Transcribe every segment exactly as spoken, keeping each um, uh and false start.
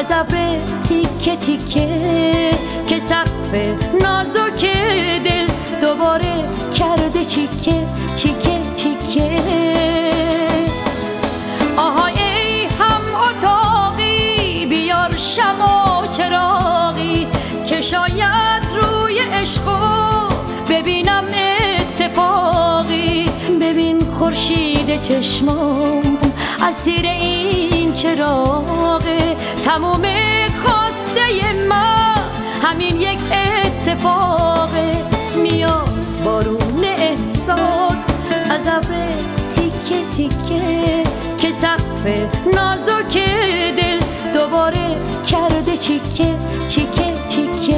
از ابر تیکه تیکه که سقف نازک دل دوباره کرده چیکه چیکه چیکه. آهای ای هم اتاقی بیار شمع و چراغی که شاید روی عشقو ببینم اتفاقی. ببین خورشید چشمام اسیر این چراغه، تموم خواسته من همین یک اتفاقه. میاد بارون احساس از ابر تیکه تیکه که سقف نازک دل دوباره کرده چیکه چیکه چیکه.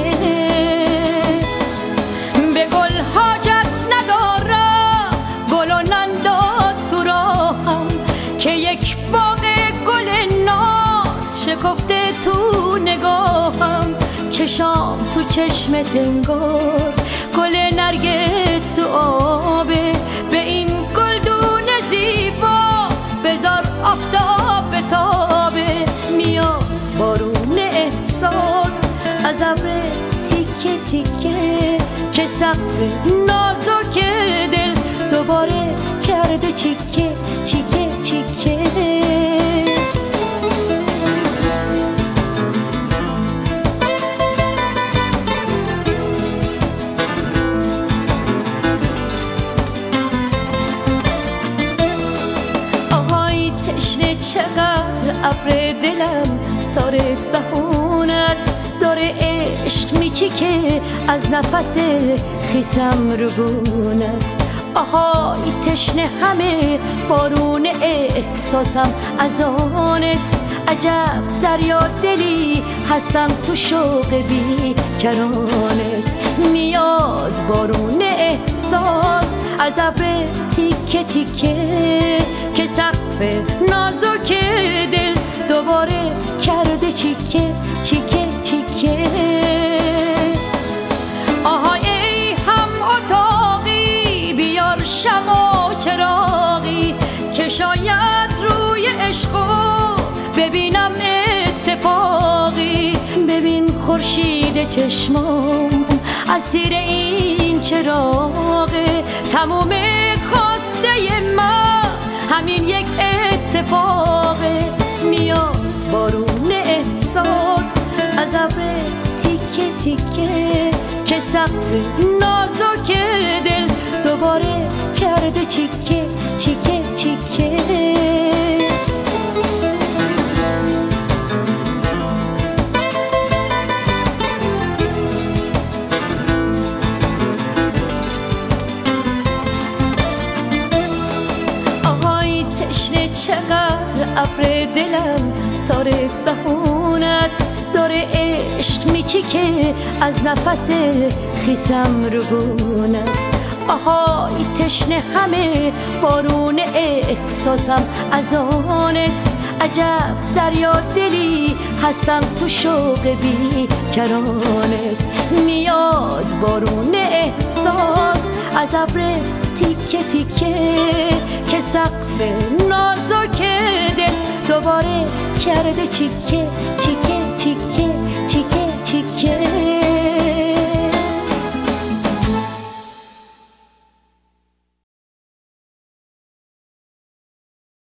به گل حاجت ندارم گل و ننداز تو راهم که یک باغ گل ناز شکفته تو نگاهم. چشام تو چشم تنگار گل نرگس تو آبه، به این گلدون زیبا بذار آفتاب بتابه. میاد بارون احساس از ابر تیکه تیکه که سقف نازک دل دوباره کرده چیکه چیکه چیکه. آهای تشنه چقدر ابر دلم داره بهونت داره عشق میچیکه از نفس خیسم رو گونت. آهای تشنه همه بارون احساسم از آنت. عجب دریا دلی هستم تو شوق بی کرانت. میاد بارون احساس از ابر تیکه تیکه که سقف نازک دل دوباره کرده چیکه چیکه چیکه. آهای ای هم اتاقی بیار شمع و چراغی که شاید روی عشقو ببینم اتفاقی. ببین خورشید چشمام اسیر این چراغه، تموم خواسته من همین یک اتفاقه. میاد بارون احساس از ابر تیکه تیکه که سقف نازک دل دوباره کرده چیکه چیکه چیکه. آهای تشنه چقدر ابر دلم داره بهونت داره عشق میچیکه از نفس خیسم رو گونت. آهای تشنه همه بارون احساسم از آنت. عجب دریا دلی هستم تو شوق بی کرانت. میاد بارون احساس از ابر تیکه تیکه که سقف نازک دل دوباره کرده چیکه چیکه چیکه.